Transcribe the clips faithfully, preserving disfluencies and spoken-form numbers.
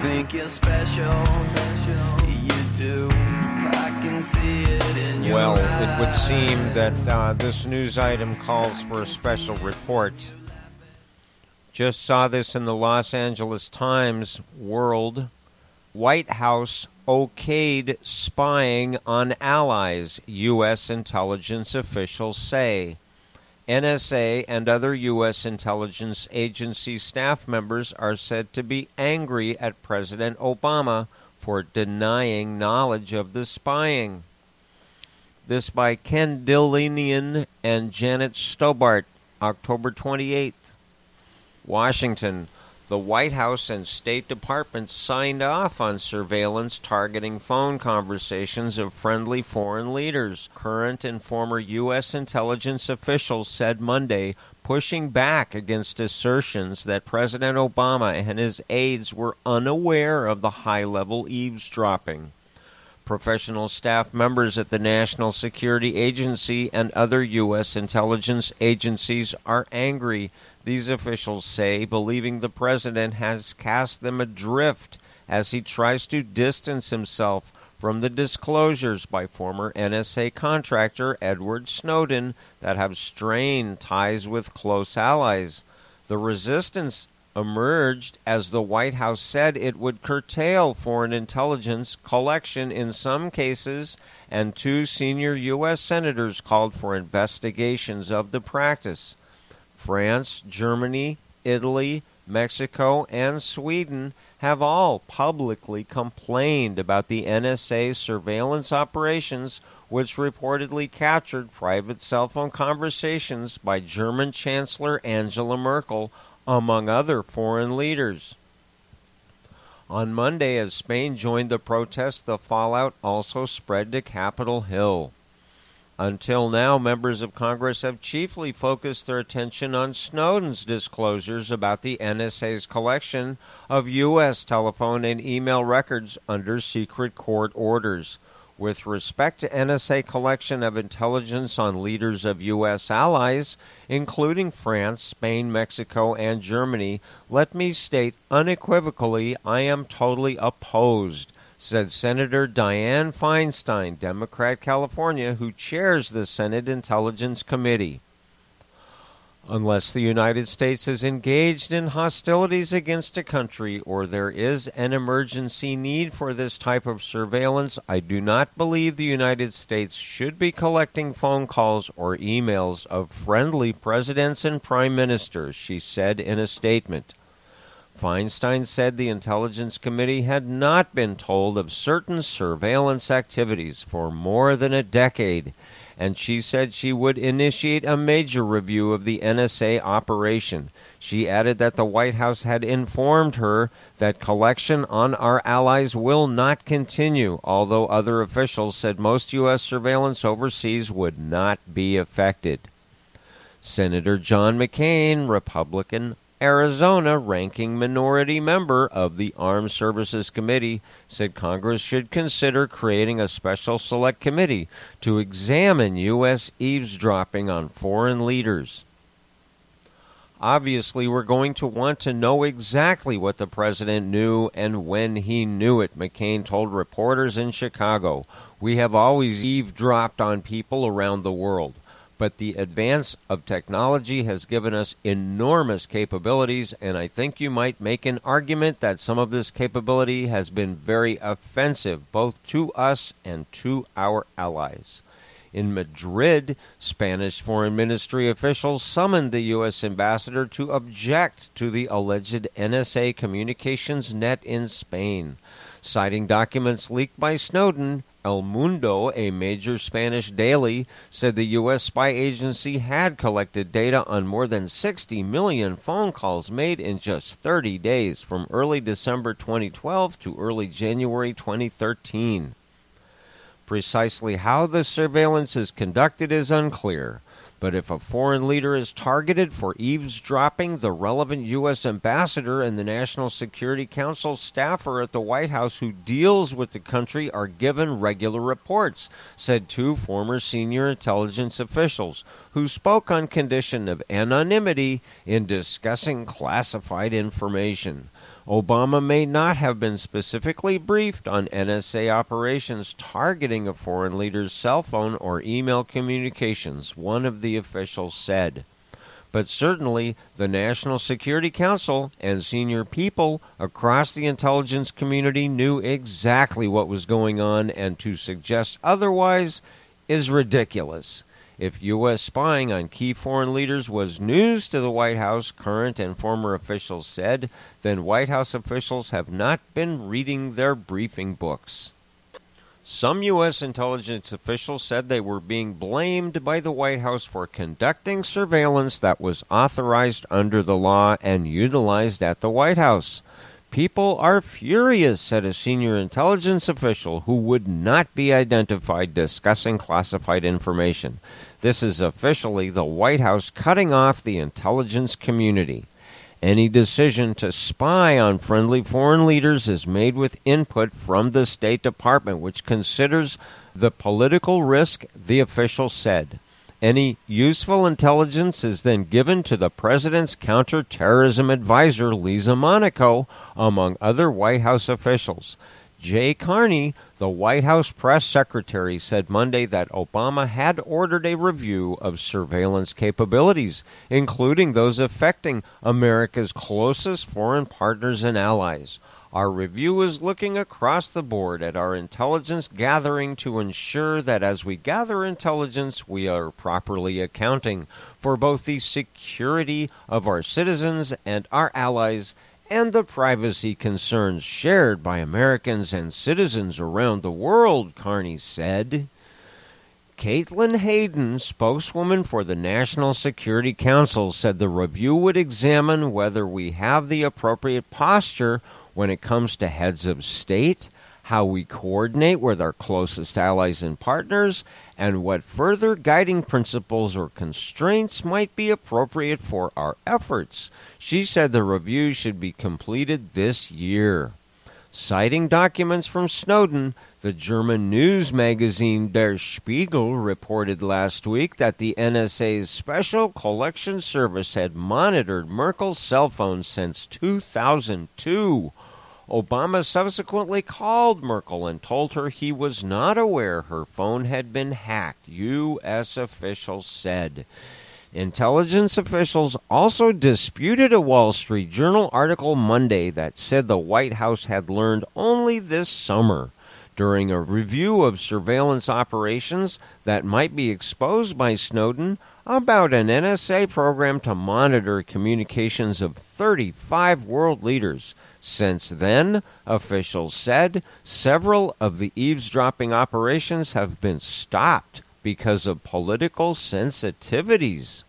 think you're special, you do. I can see it in your Well, eyes. it would seem that uh, this news item calls for a special report. Just saw this in the Los Angeles Times. World. White House okayed spying on allies, U S intelligence officials say. N S A and other U S intelligence agency staff members are said to be angry at President Obama for denying knowledge of the spying. This by Ken Dillinian and Janet Stobart, October twenty-eighth. Washington. The White House and State Department signed off on surveillance targeting phone conversations of friendly foreign leaders, current and former U S intelligence officials said Monday, pushing back against assertions that President Obama and his aides were unaware of the high-level eavesdropping. Professional staff members at the National Security Agency and other U S intelligence agencies are angry, these officials say, believing the president has cast them adrift as he tries to distance himself from the disclosures by former N S A contractor Edward Snowden that have strained ties with close allies. The resistance emerged as the White House said it would curtail foreign intelligence collection in some cases, and two senior U S senators called for investigations of the practice. France, Germany, Italy, Mexico, and Sweden have all publicly complained about the N S A surveillance operations, which reportedly captured private cell phone conversations by German Chancellor Angela Merkel, among other foreign leaders. On Monday, as Spain joined the protests, the fallout also spread to Capitol Hill. Until now, members of Congress have chiefly focused their attention on Snowden's disclosures about the N S A's collection of U S telephone and email records under secret court orders. With respect to N S A collection of intelligence on leaders of U S allies, including France, Spain, Mexico, and Germany, let me state unequivocally I am totally opposed, said Senator Dianne Feinstein, Democrat, California, who chairs the Senate Intelligence Committee. Unless the United States is engaged in hostilities against a country or there is an emergency need for this type of surveillance, I do not believe the United States should be collecting phone calls or emails of friendly presidents and prime ministers, she said in a statement. Feinstein said the Intelligence Committee had not been told of certain surveillance activities for more than a decade, and she said she would initiate a major review of the N S A operation. She added that the White House had informed her that collection on our allies will not continue, although other officials said most U S surveillance overseas would not be affected. Senator John McCain, Republican, Arizona ranking minority member of the Armed Services Committee, said Congress should consider creating a special select committee to examine U S eavesdropping on foreign leaders. Obviously, we're going to want to know exactly what the president knew and when he knew it, McCain told reporters in Chicago. We have always eavesdropped on people around the world. But the advance of technology has given us enormous capabilities, and I think you might make an argument that some of this capability has been very offensive, both to us and to our allies. In Madrid, Spanish Foreign Ministry officials summoned the U S ambassador to object to the alleged N S A communications net in Spain. Citing documents leaked by Snowden, El Mundo, a major Spanish daily, said the U S spy agency had collected data on more than sixty million phone calls made in just thirty days, from early December twenty twelve to early January twenty thirteen. Precisely how the surveillance is conducted is unclear, but if a foreign leader is targeted for eavesdropping, the relevant U S ambassador and the National Security Council staffer at the White House who deals with the country are given regular reports, said two former senior intelligence officials who spoke on condition of anonymity in discussing classified information. Obama may not have been specifically briefed on N S A operations targeting a foreign leader's cell phone or email communications, one of the officials said. But certainly the National Security Council and senior people across the intelligence community knew exactly what was going on, and to suggest otherwise is ridiculous. If U S spying on key foreign leaders was news to the White House, current and former officials said, then White House officials have not been reading their briefing books. Some U S intelligence officials said they were being blamed by the White House for conducting surveillance that was authorized under the law and utilized at the White House. People are furious, said a senior intelligence official who would not be identified discussing classified information. This is officially the White House cutting off the intelligence community. Any decision to spy on friendly foreign leaders is made with input from the State Department, which considers the political risk, the official said. Any useful intelligence is then given to the President's counterterrorism advisor, Lisa Monaco, among other White House officials. Jay Carney, the White House press secretary, said Monday that Obama had ordered a review of surveillance capabilities, including those affecting America's closest foreign partners and allies. Our review is looking across the board at our intelligence gathering to ensure that as we gather intelligence, we are properly accounting for both the security of our citizens and our allies and the privacy concerns shared by Americans and citizens around the world, Carney said. Caitlin Hayden, spokeswoman for the National Security Council, said the review would examine whether we have the appropriate posture when it comes to heads of state, how we coordinate with our closest allies and partners, and what further guiding principles or constraints might be appropriate for our efforts. She said the review should be completed this year. Citing documents from Snowden, the German news magazine Der Spiegel reported last week that the N S A's Special Collection Service had monitored Merkel's cell phone since two thousand two. Obama subsequently called Merkel and told her he was not aware her phone had been hacked, U S officials said. Intelligence officials also disputed a Wall Street Journal article Monday that said the White House had learned only this summer, during a review of surveillance operations that might be exposed by Snowden, about an N S A program to monitor communications of thirty-five world leaders. Since then, officials said, several of the eavesdropping operations have been stopped because of political sensitivities.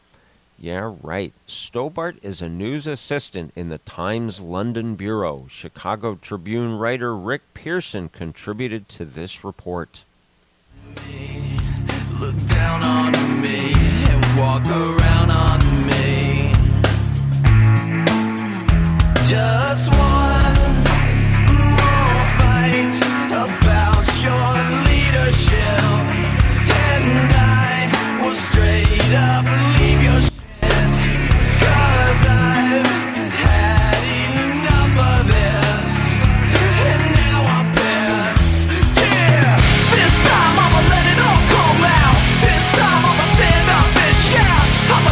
Yeah, right. Stobart is a news assistant in the Times London bureau. Chicago Tribune writer Rick Pearson contributed to this report. Look down on me and walk around on me. Just one more fight about your leadership, and I will straight up leave your shit, 'cause I've had enough of this, and now I'm pissed. Yeah, this time I'ma let it all come out. This time I'ma stand up and shout. I'ma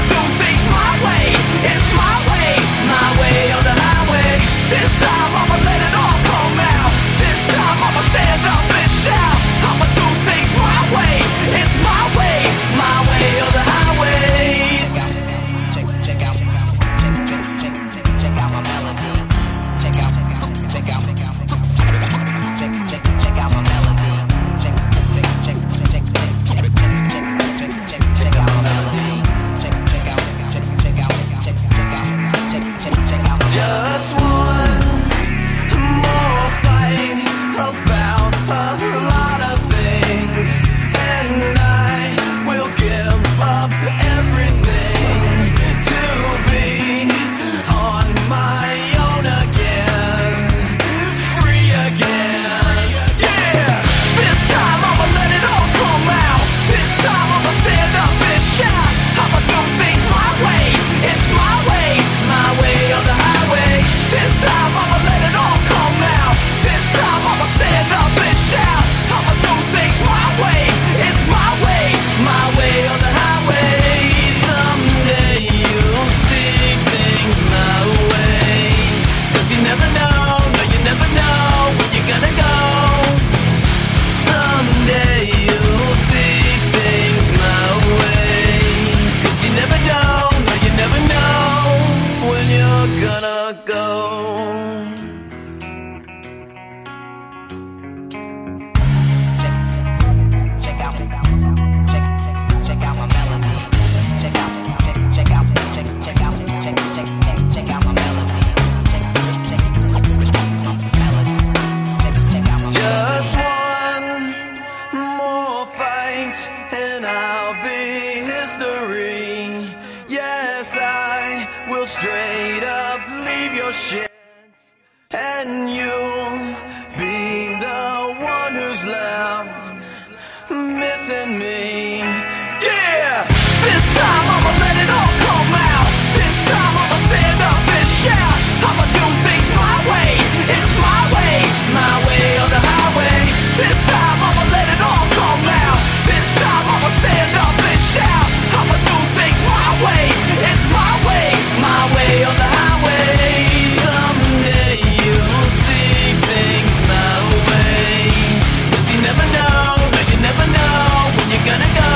will straight up leave your shit, and you'll be the one who's left missing me. Yeah! This time I'ma let it all come out. This time I'ma stand up and shout. I'ma do things my way. It's my way, my way or the highway. This time I'ma let it all come out. This time I'ma stand up and shout. I'ma do things my way. It's my way, my way or the highway. Someday you'll see things my way. 'Cause you never know, no you never know when you're gonna go.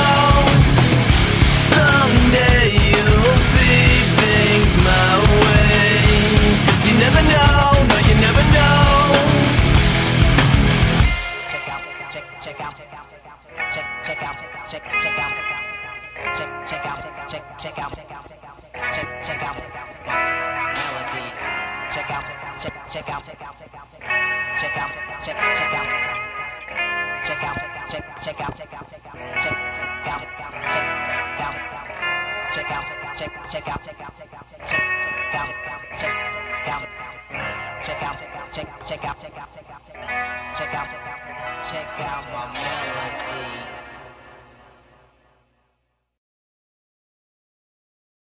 Someday you'll see things my way. 'Cause you never know, no you never know. Check out, check, check out, check, check out, check, check out, check, check out, check, check out, check, check out, melody. Check out, check, check out, check out, check out, check, check out, check, check out, check out, check, check out, check out, check out, check, check out, check, check out, check out, check, check out, check out, check out, check, check out, check, check out, check out, check, check out, check out, check out, check out, check out my melody.